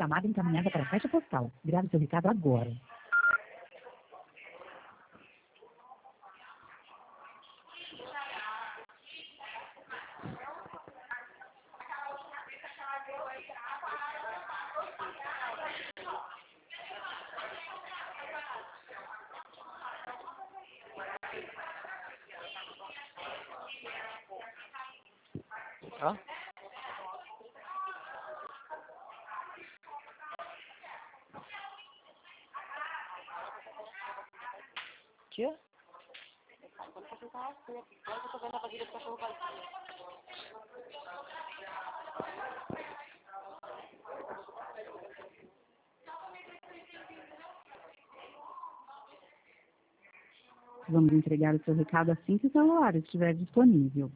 chamada encaminhada para a caixa postal. Grave seu recado agora. Hã? Que? Vamos entregar o seu recado assim que o celular estiver disponível.